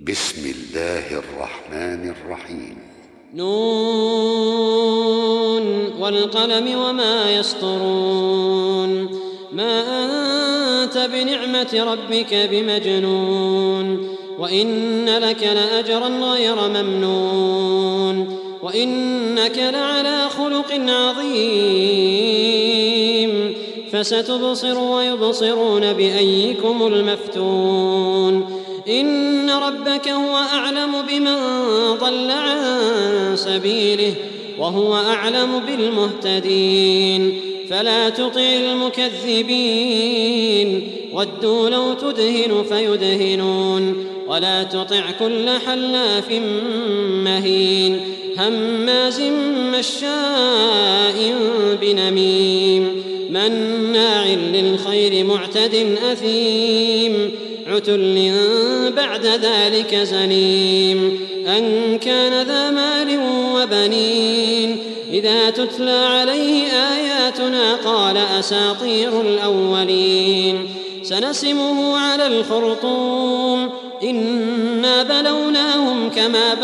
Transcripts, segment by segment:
بسم الله الرحمن الرحيم. نون والقلم وما يسطرون ما أنت بنعمة ربك بمجنون وإن لك لأجرا غير ممنون وإنك لعلى خلق عظيم فستبصر ويبصرون بأيكم المفتون إن ربك هو أعلم بمن ضل عن سبيله وهو أعلم بالمهتدين فلا تطع المكذبين ودوا لو تدهن فيدهنون ولا تطع كل حلاف مهين هماز مشاء بنميم مناع للخير معتد أثيم عتل بعد ذلك زنيم أن كان ذا مال وبنين إذا تتلى عليه آياتنا قال أساطير الأولين سنسمه على الخرطوم إنا بلوناهم كما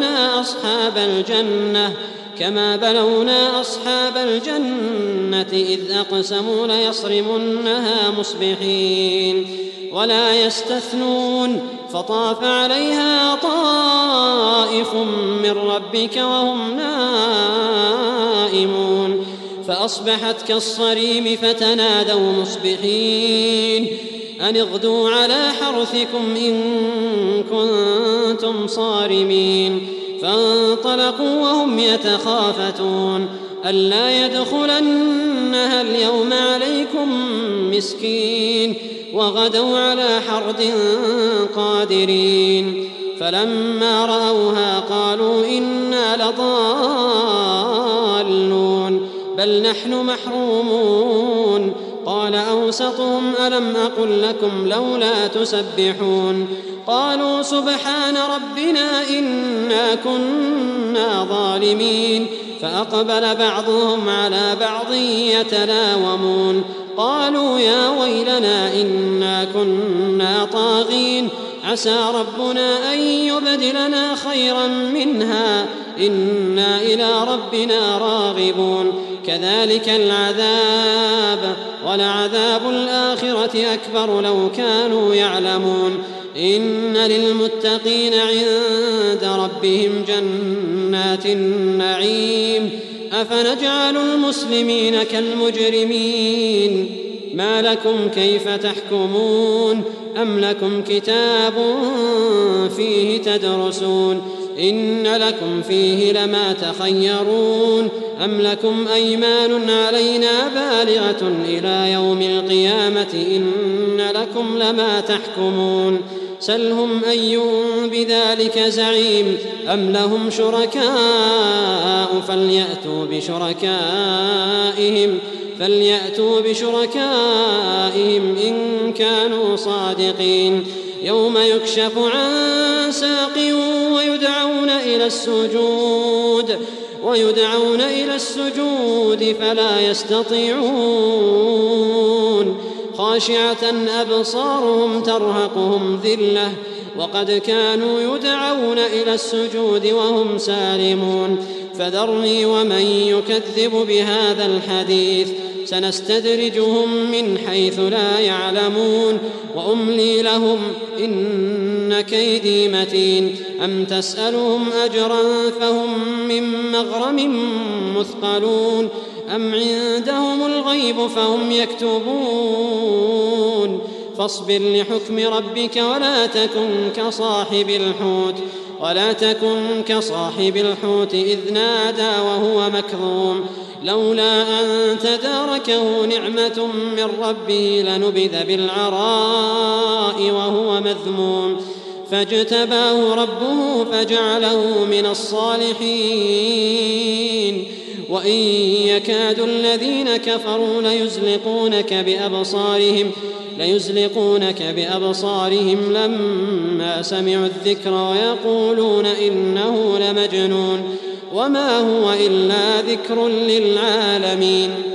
بلونا أصحاب الجنة إذ أقسموا ليصرمنها مصبحين ولا يستثنون فطاف عليها طائف من ربك وهم نائمون فأصبحت كالصريم فتنادوا مصبحين أن اغدوا على حرثكم إن كنتم صارمين فانطلقوا وهم يتخافتون ألا يدخلنها اليوم عليكم مسكين وغدوا على حرد قادرين فلما رأوها قالوا إنا لضالون بل نحن محرومون قال أوسطهم ألم أقل لكم لولا تسبحون قالوا سبحان ربنا إنا كنا ظالمين فأقبل بعضهم على بعض يتلاومون قالوا يا ويلنا إنا كنا طاغين عسى ربنا أن يبدلنا خيرا منها إنا إلى ربنا راغبون كذلك العذاب ولعذاب الآخرة أكبر لو كانوا يعلمون إن للمتقين عند ربهم جنات النعيم أفنجعل المسلمين كالمجرمين ما لكم كيف تحكمون أم لكم كتاب فيه تدرسون إن لكم فيه لما تخيرون أم لكم أيمان علينا بالغة إلى يوم القيامة إن لكم لما تحكمون سلهم أيهم بذلك زعيم أم لهم شركاء فليأتوا بشركائهم إن كانوا صادقين يوم يكشف عن ساق ويدعون إلى السجود فلا يستطيعون خاشعة أبصارهم ترهقهم ذلة وقد كانوا يدعون إلى السجود وهم سالمون فذرني ومن يكذب بهذا الحديث سنستدرجهم من حيث لا يعلمون وأملي لهم إن كيدي متين أم تسألهم أجرا فهم من مغرم مثقلون أم عندهم الغيب فهم يكتبون فاصبر لحكم ربك ولا تكن كصاحب الحوت إذ نادى وهو مكظوم لولا أن تداركه نعمة من ربه لنبذ بالعراء وهو مذموم فاجتباه ربه فجعله من الصالحين وإن يكاد الذين كفروا ليزلقونك بأبصارهم لما سمعوا الذكر ويقولون إنه لمجنون وما هو إلا ذكر للعالمين